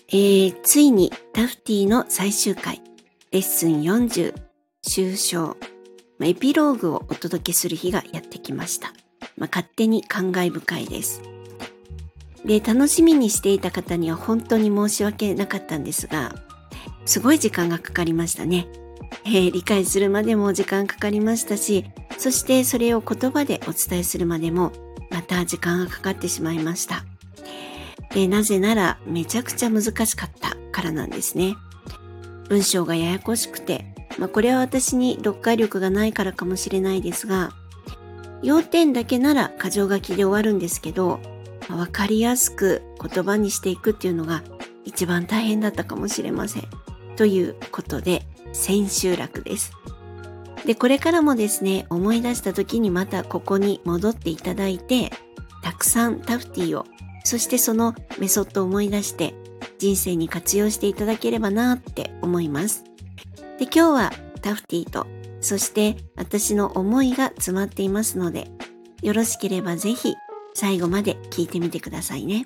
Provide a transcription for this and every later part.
ついにタフティの最終回、レッスン40、終章、エピローグをお届けする日がやってきました。勝手に感慨深いです。で、楽しみにしていた方には本当に申し訳なかったんですが、すごい時間がかかりましたね。理解するまでも時間かかりましたし、そしてそれを言葉でお伝えするまでもまた時間がかかってしまいました。なぜならめちゃくちゃ難しかったからなんですね。文章がややこしくて、これは私に読解力がないからかもしれないですが、要点だけなら箇条書きで終わるんですけど、わかりやすく言葉にしていくっていうのが一番大変だったかもしれません。ということで、千秋楽です。で、これからもですね、思い出した時にまたここに戻っていただいて、たくさんタフティを、そしてそのメソッドを思い出して人生に活用していただければなって思います。で、今日はタフティと、そして私の思いが詰まっていますので、よろしければぜひ最後まで聞いてみてくださいね。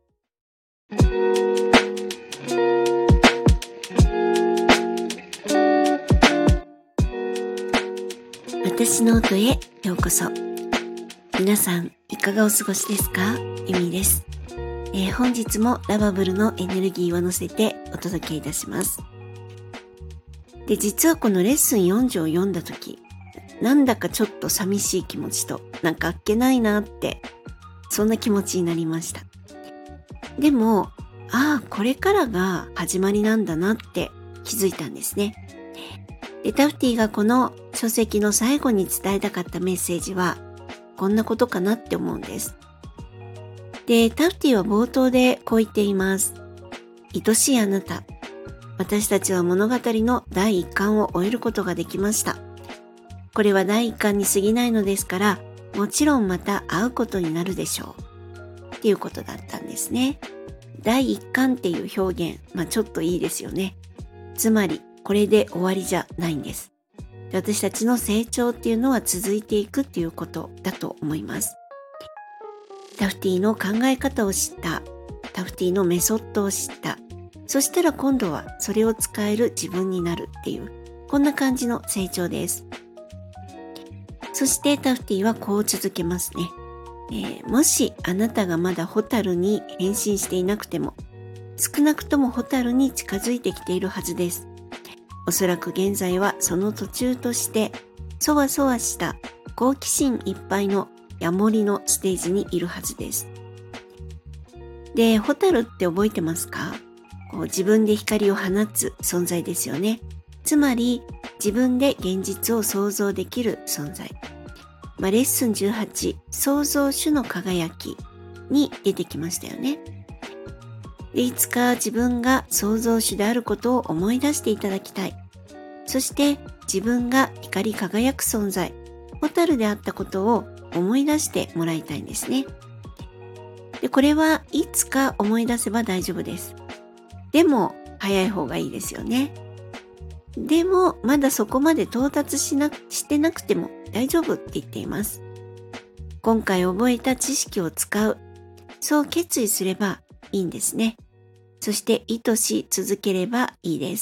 私の音へようこそ。皆さんいかがお過ごしですか？ゆみです。本日もラバブルのエネルギーを乗せてお届けいたします。で、実はこのレッスン40を読んだとき、なんだかちょっと寂しい気持ちと、なんかあっけないなって、そんな気持ちになりました。でも、これからが始まりなんだなって気づいたんですね。で、タフティがこの書籍の最後に伝えたかったメッセージは、こんなことかなって思うんです。で、タフティは冒頭でこう言っています。愛しいあなた、私たちは物語の第1巻を終えることができました。これは第1巻に過ぎないのですから、もちろんまた会うことになるでしょう。っていうことだったんですね。第1巻っていう表現、ちょっといいですよね。つまり、これで終わりじゃないんです。私たちの成長っていうのは続いていくっていうことだと思います。タフティの考え方を知った。タフティのメソッドを知った。そしたら今度はそれを使える自分になるっていう、こんな感じの成長です。そしてタフティはこう続けますね。もしあなたがまだホタルに変身していなくても、少なくともホタルに近づいてきているはずです。おそらく現在はその途中として、そわそわした好奇心いっぱいのヤモリのステージにいるはずです。で、ホタルって覚えてますか？自分で光を放つ存在ですよね。つまり、自分で現実を想像できる存在。レッスン18、創造主の輝きに出てきましたよね。で、いつか自分が創造主であることを思い出していただきたい。そして自分が光り輝く存在、ホタルであったことを思い出してもらいたいんですね。で、これはいつか思い出せば大丈夫です。でも、早い方がいいですよね。でも、まだそこまで到達してなくても大丈夫って言っています。今回覚えた知識を使う。そう決意すればいいんですね。そして意図し続ければいいです。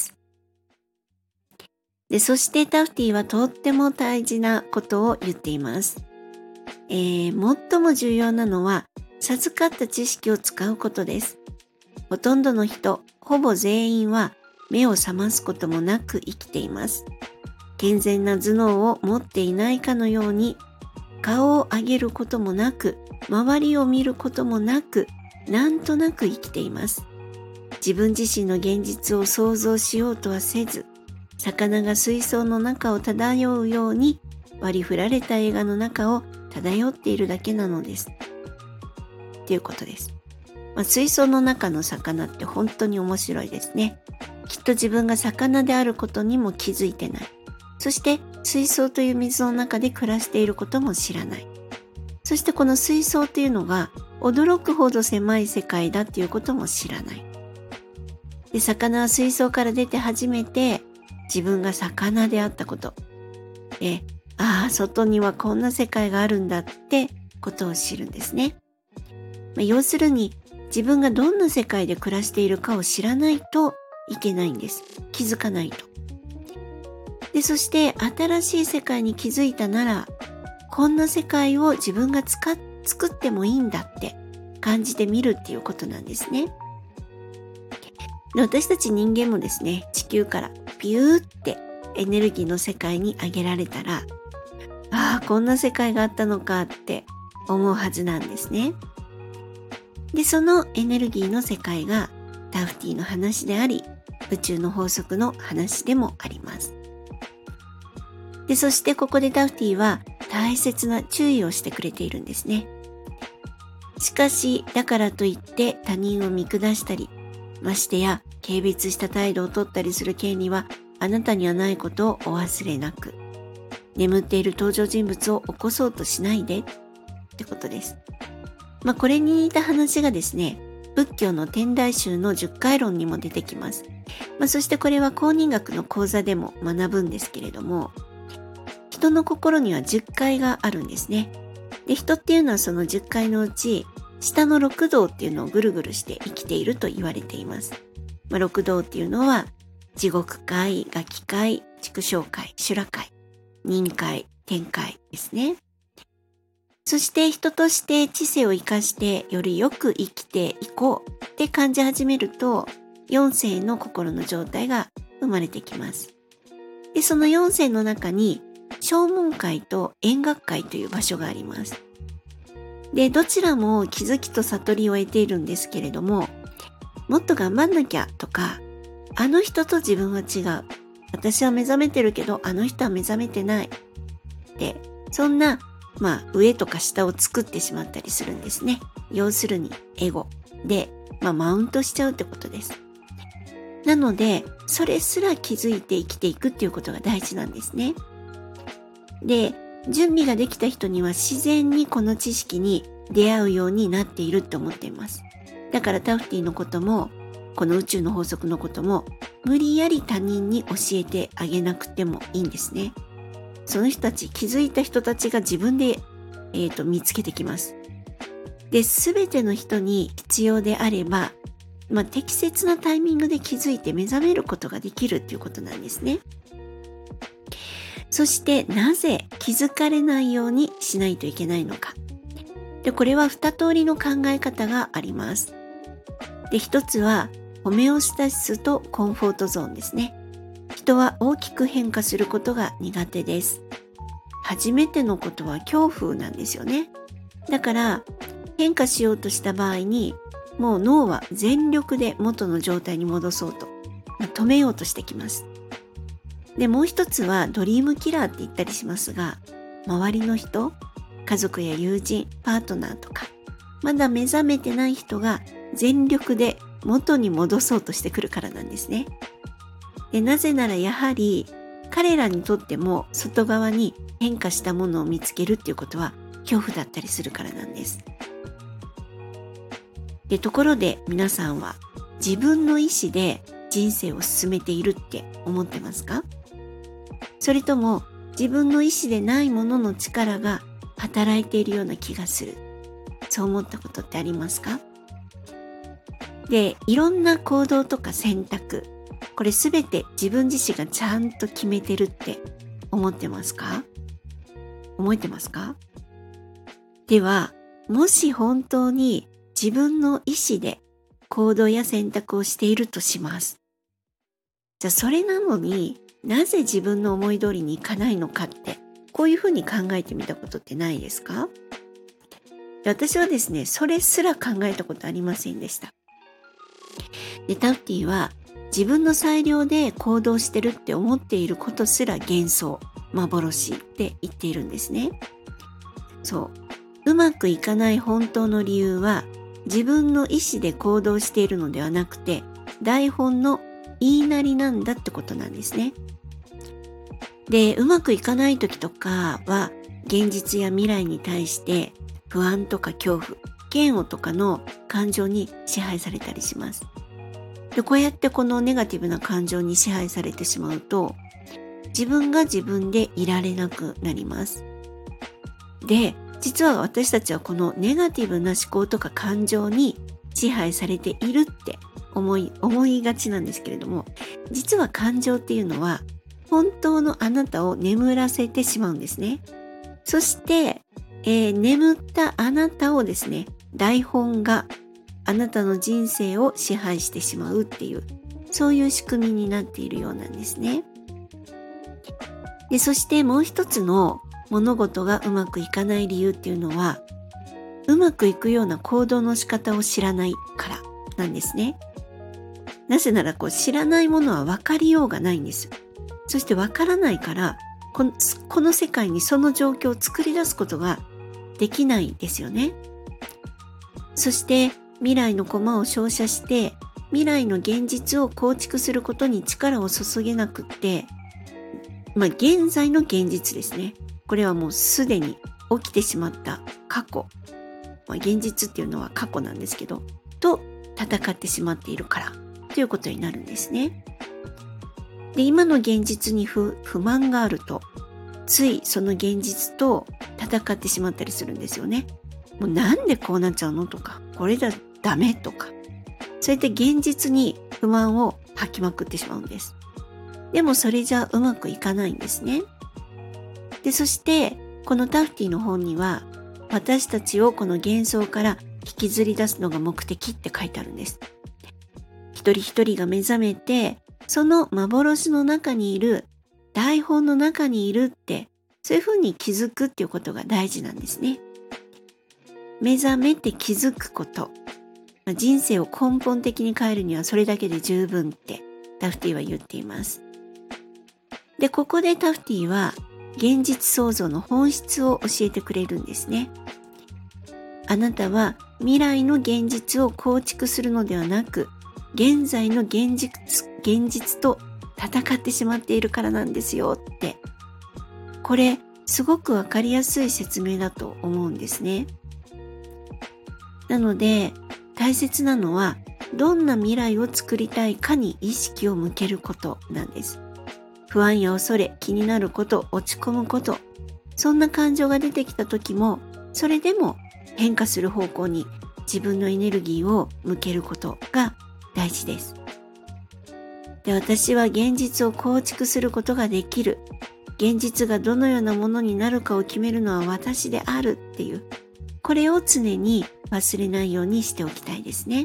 で、そしてタフティはとっても大事なことを言っています。最も重要なのは授かった知識を使うことです。ほとんどの人、ほぼ全員は目を覚ますこともなく生きています。健全な頭脳を持っていないかのように、顔を上げることもなく、周りを見ることもなく、なんとなく生きています。自分自身の現実を想像しようとはせず、魚が水槽の中を漂うように割り振られた映画の中を漂っているだけなのです。っていうことです。水槽の中の魚って本当に面白いですね。きっと自分が魚であることにも気づいてない。そして水槽という水の中で暮らしていることも知らない。そしてこの水槽というのが驚くほど狭い世界だっていうことも知らない。で、魚は水槽から出て初めて自分が魚であったこと。外にはこんな世界があるんだってことを知るんですね。要するに自分がどんな世界で暮らしているかを知らないといけないんです。気づかないと。で、そして新しい世界に気づいたなら、こんな世界を自分が作ってもいいんだって感じてみるっていうことなんですね。で、私たち人間もですね、地球からピューってエネルギーの世界に上げられたら、ああ、こんな世界があったのかって思うはずなんですね。で、そのエネルギーの世界がダフティの話であり、宇宙の法則の話でもあります。で、そしてここでダフティは大切な注意をしてくれているんですね。しかし、だからといって他人を見下したり、ましてや軽蔑した態度をとったりする権利はあなたにはないことをお忘れなく。眠っている登場人物を起こそうとしないでってことです。これに似た話がですね、仏教の天台宗の十回論にも出てきます。そしてこれは公認学の講座でも学ぶんですけれども、人の心には10回があるんですね。で、人っていうのはその10回のうち、下の六道っていうのをぐるぐるして生きていると言われています。六道っていうのは、地獄界、餓鬼界、畜生界、修羅界、人界、天界ですね。そして人として知性を生かしてよりよく生きていこうって感じ始めると、4世の心の状態が生まれてきます。で、その4世の中に、正門界と円覚界という場所があります。で、どちらも気づきと悟りを得ているんですけれども、もっと頑張んなきゃとか、あの人と自分は違う。私は目覚めてるけど、あの人は目覚めてない。で、そんな、上とか下を作ってしまったりするんですね。要するに、エゴで、マウントしちゃうってことです。なので、それすら気づいて生きていくっていうことが大事なんですね。で、準備ができた人には自然にこの知識に出会うようになっているって思っています。だからタフティのことも、この宇宙の法則のことも、無理やり他人に教えてあげなくてもいいんですね。その人たち、気づいた人たちが自分で、見つけてきます。で、すべての人に必要であれば、適切なタイミングで気づいて目覚めることができるっていうことなんですね。そしてなぜ気づかれないようにしないといけないのか。で、これは2通りの考え方があります。で、一つはホメオスタシスとコンフォートゾーンですね。人は大きく変化することが苦手です。初めてのことは恐怖なんですよね。だから変化しようとした場合に、もう脳は全力で元の状態に戻そうと、止めようとしてきます。で、もう一つはドリームキラーって言ったりしますが、周りの人、家族や友人、パートナーとか、まだ目覚めてない人が全力で元に戻そうとしてくるからなんですね。で、なぜならやはり彼らにとっても外側に変化したものを見つけるっていうことは恐怖だったりするからなんです。で、ところで皆さんは自分の意思で人生を進めているって思ってますか？それとも自分の意思でないものの力が働いているような気がする。そう思ったことってありますか？で、いろんな行動とか選択、これすべて自分自身がちゃんと決めてるって思ってますか？思えてますか？では、もし本当に自分の意思で行動や選択をしているとします。じゃあそれなのになぜ自分の思い通りにいかないのかって、こういうふうに考えてみたことってないですか？で、私はですね、それすら考えたことありませんでした。で、タフティは自分の裁量で行動してるって思っていることすら幻想、幻って言っているんですね。そう。うまくいかない本当の理由は自分の意思で行動しているのではなくて、台本の言いなりなんだってことなんですね。で、うまくいかない時とかは現実や未来に対して不安とか恐怖、嫌悪とかの感情に支配されたりします。で、こうやってこのネガティブな感情に支配されてしまうと、自分が自分でいられなくなります。で、実は私たちはこのネガティブな思考とか感情に支配されているって思いがちなんですけれども、実は感情っていうのは本当のあなたを眠らせてしまうんですね。そして、眠ったあなたをですね、台本があなたの人生を支配してしまうっていう、そういう仕組みになっているようなんですね。で、そしてもう一つの物事がうまくいかない理由っていうのは、うまくいくような行動の仕方を知らないからなんですね。なぜなら知らないものは分かりようがないんです。そして分からないからこの世界にその状況を作り出すことができないですよね。そして未来の駒を照射して未来の現実を構築することに力を注げなくって、現在の現実ですね。これはもうすでに起きてしまった過去。現実っていうのは過去なんですけど、と戦ってしまっているからということになるんですね。で、今の現実に不満があると、ついその現実と戦ってしまったりするんですよね。もうなんでこうなっちゃうのとか、これじゃダメとか、そうやって現実に不満を吐きまくってしまうんです。でもそれじゃうまくいかないんですね。で、そしてこのタフティの本には、私たちをこの幻想から引きずり出すのが目的って書いてあるんです。一人一人が目覚めて、その幻の中にいる、台本の中にいるって、そういうふうに気づくっていうことが大事なんですね。目覚めて気づくこと。人生を根本的に変えるにはそれだけで十分ってタフティは言っています。で、ここでタフティは現実創造の本質を教えてくれるんですね。あなたは未来の現実を構築するのではなく、現在の現実と戦ってしまっているからなんですよって。これすごくわかりやすい説明だと思うんですね。なので大切なのはどんな未来を作りたいかに意識を向けることなんです。不安や恐れ、気になること、落ち込むこと、そんな感情が出てきた時も、それでも変化する方向に自分のエネルギーを向けることが大事です。で、私は現実を構築することができる。現実がどのようなものになるかを決めるのは私であるっていう、これを常に忘れないようにしておきたいですね。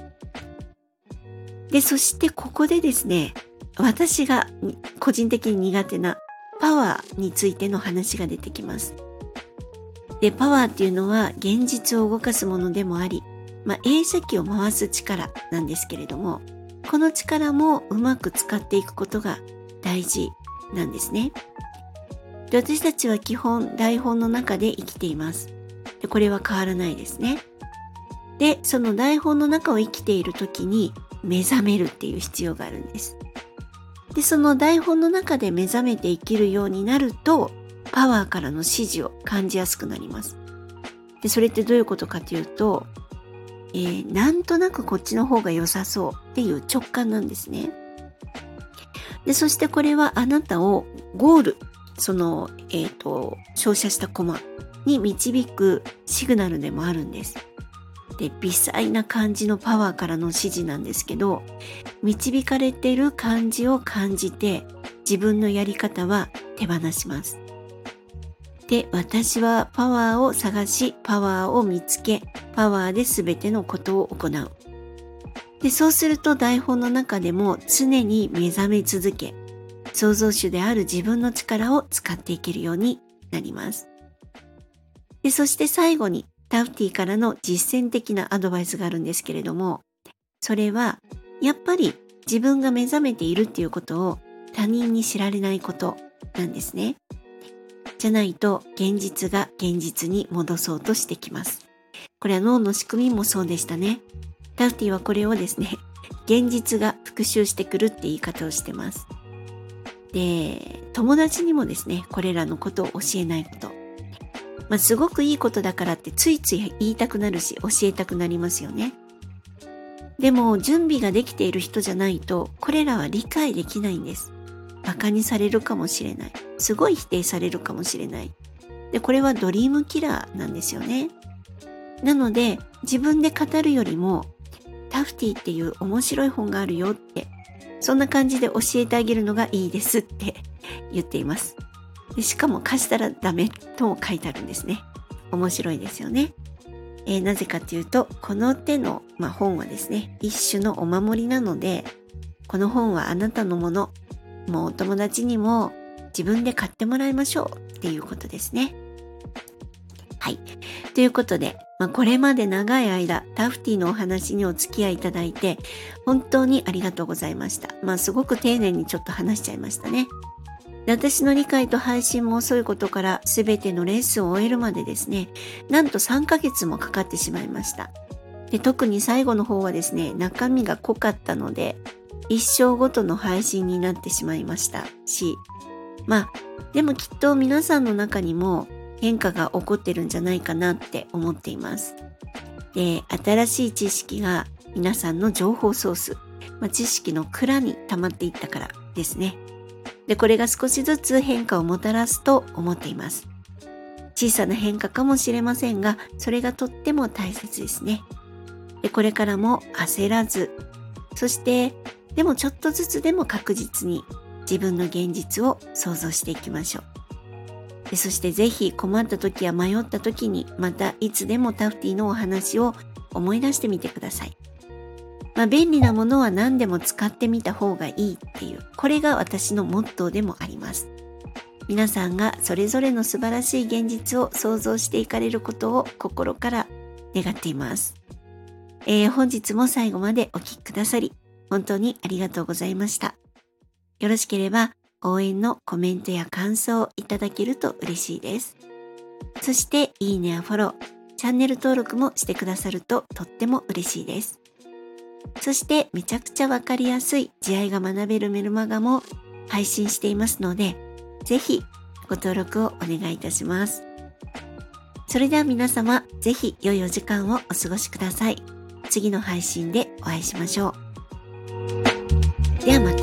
で、そしてここでですね、私が個人的に苦手なパワーについての話が出てきます。で、パワーっていうのは現実を動かすものでもあり、映写機を回す力なんですけれども、この力もうまく使っていくことが大事なんですね。で、私たちは基本台本の中で生きています。で、これは変わらないですね。で、その台本の中を生きている時に目覚めるっていう必要があるんです。で、その台本の中で目覚めて生きるようになると、パワーからの指示を感じやすくなります。で、それってどういうことかというと、なんとなくこっちの方が良さそうっていう直感なんですね。で、そしてこれはあなたをゴール、照射したコマに導くシグナルでもあるんです。で、微細な感じのパワーからの指示なんですけど、導かれている感じを感じて、自分のやり方は手放します。で、私はパワーを探し、パワーを見つけ、パワーで全てのことを行う。で、そうすると台本の中でも常に目覚め続け、創造主である自分の力を使っていけるようになります。で、そして最後にタフティからの実践的なアドバイスがあるんですけれども、それはやっぱり自分が目覚めているっていうことを他人に知られないことなんですね。じゃないと現実が現実に戻そうとしてきます。これは脳の仕組みもそうでしたね。タフティはこれをですね、現実が復讐してくるって言い方をしてます。で、友達にもですね、これらのことを教えないこと。すごくいいことだからってついつい言いたくなるし、教えたくなりますよね。でも、準備ができている人じゃないと、これらは理解できないんです。馬鹿にされるかもしれない。すごい否定されるかもしれない。で、これはドリームキラーなんですよね。なので、自分で語るよりも、 タフティっていう面白い本があるよって、そんな感じで教えてあげるのがいいですって言っています。でしかも貸したらダメとも書いてあるんですね。面白いですよね。なぜかというと、この手の、本はですね、一種のお守りなので、この本はあなたのもの、もうお友達にも自分で買ってもらいましょうっていうことですね。はい。ということで、これまで長い間タフティのお話にお付き合いいただいて本当にありがとうございました。すごく丁寧にちょっと話しちゃいましたね。で、私の理解と配信も遅いことから全てのレッスンを終えるまでですね、なんと3ヶ月もかかってしまいました。で、特に最後の方はですね、中身が濃かったので一生ごとの配信になってしまいましたし、でもきっと皆さんの中にも変化が起こってるんじゃないかなって思っています。で、新しい知識が皆さんの情報ソース、知識の蔵に溜まっていったからですね。で、これが少しずつ変化をもたらすと思っています。小さな変化かもしれませんが、それがとっても大切ですね。で、これからも焦らず、そしてでもちょっとずつでも確実に自分の現実を想像していきましょう。で、そしてぜひ困った時や迷った時にまたいつでもタフティのお話を思い出してみてください。便利なものは何でも使ってみた方がいいっていう、これが私のモットーでもあります。皆さんがそれぞれの素晴らしい現実を想像していかれることを心から願っています。本日も最後までお聞きくださり本当にありがとうございました。よろしければ応援のコメントや感想をいただけると嬉しいです。そしていいねやフォロー、チャンネル登録もしてくださるととっても嬉しいです。そしてめちゃくちゃわかりやすい慈愛が学べるメルマガも配信していますので、ぜひご登録をお願いいたします。それでは皆様、ぜひ良いお時間をお過ごしください。次の配信でお会いしましょう。ではまた。